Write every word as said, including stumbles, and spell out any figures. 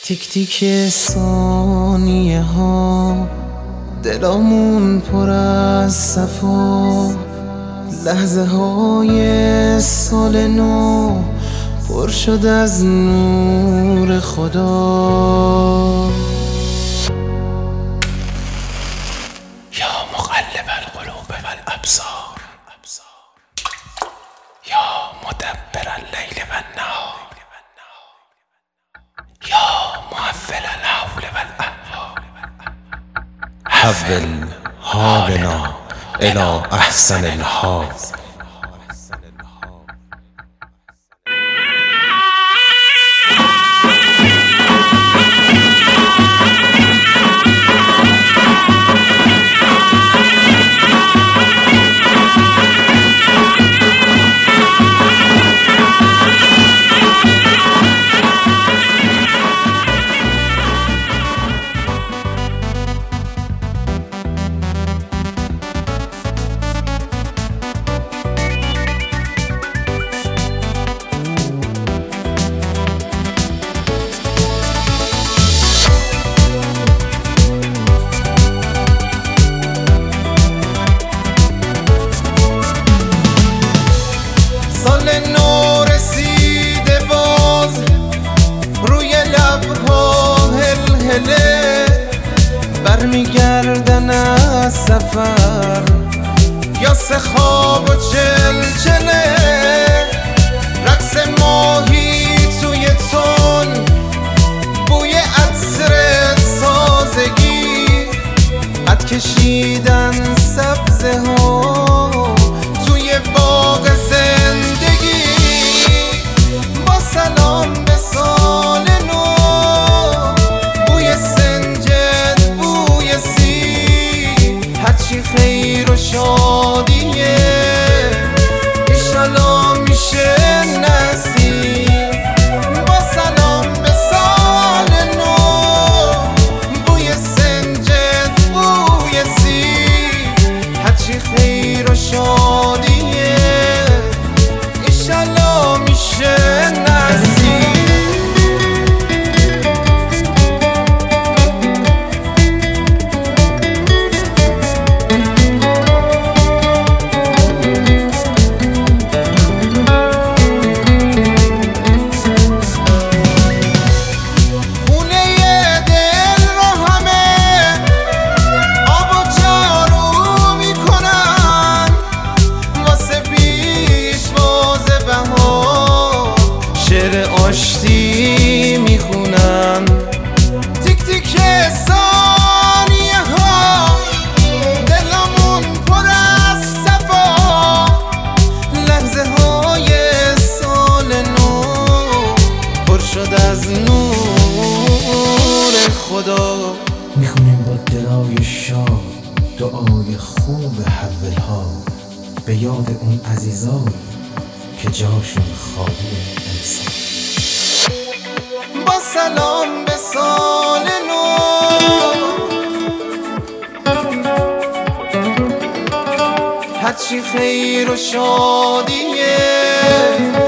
تیک تیک ثانیه ها دلامون پر از صفا، لحظه های سال نو پر شد از نور خدا. یا مقلب القلوب والابصار، یا مدبر اللیل والنهار، یا محول الحول والاحوال، حول حالنا الى احسن الحال. سال نو رسیده باز، روی لبها هلهله، برمیگردن از سفر یا سه خواب و چلچله، رقص ماهی توی تون، بوی عطر تازگی، قد کشیدن سبزه ها توی باغ زندگی. با سلام به سال نو، بوی سنجد بوی سی، هرچی خیر و شادیه ایشالا میشه نصیب. با سلام به سال نو، بوی سنجد بوی سی، هرچی خیر و شادیه ایشالا میشه نصیب. آشتی میخونم تیک تیک ثانیه ها، دلمون پر از صفا، لحظه های سال نو پر شد از نور خدا. میخونیم با دلای شاد دعای خوب حول ها، به یاد اون عزیزان که جاشون خالی امسال. با سلام به سال نو، هرچی خیر و شادیه